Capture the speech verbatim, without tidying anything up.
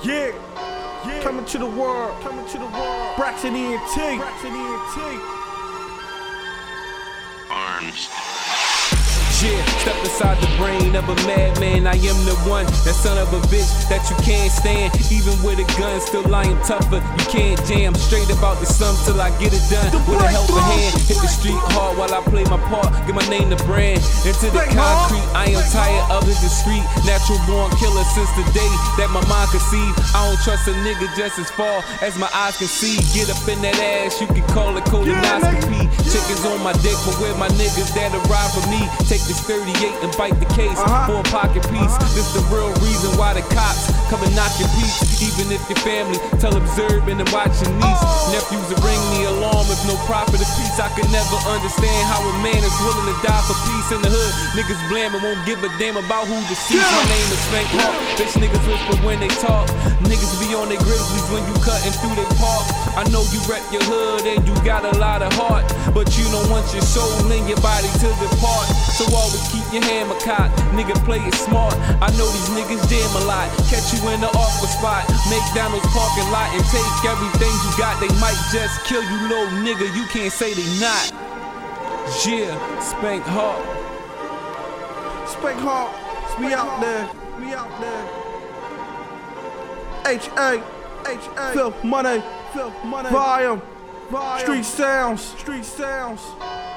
Yeah, yeah. Coming to the world, coming to the world. Braxton E N T, Braxton E N T. Arms. Yeah, step inside the brain of a madman. I am the one, that son of a bitch that you can't stand. Even with a gun, still I am tougher. You can't jam. Straight about the sum till I get it done. With a helping hand, hit the street hard while I play my part. Give my name to brand. Into the concrete, I am tired of it, the street. Natural born killer since the day that my mind conceived. I don't trust a nigga just as far as my eyes can see. Get up in that ass, you can call it colonoscopy. Chickens on my dick, but where my niggas that arrive for me? Take this thirty-eight and bite the case uh-huh. for a pocket piece. Uh-huh. This the real reason why the cops come and knock your peace. Even if your family tell observing and watching niece. Oh. Nephews will ring the alarm if no profit of peace. I can never understand how a man is willing to die for peace in the hood. Niggas blame and won't give a damn about who deceased. Yeah. My name is Spank Hawk. Bitch niggas whisper when they talk. Niggas be on their grizzlies when you cutting through their park. I know you rep your hood and you got a lot of heart, but you don't want your soul and your body to depart. So always keep your hammer cocked, nigga play it smart. I know these niggas jam a lot, catch you in the awkward spot. Make down those parking lot and take everything you got. They might just kill you, little nigga, you can't say they not. Yeah, Spank Hawk. Spank Hawk, we out there, we out there. H A, H A, Filth Money, Filth Money, Volume, Volume, Street Sounds, Street Sounds.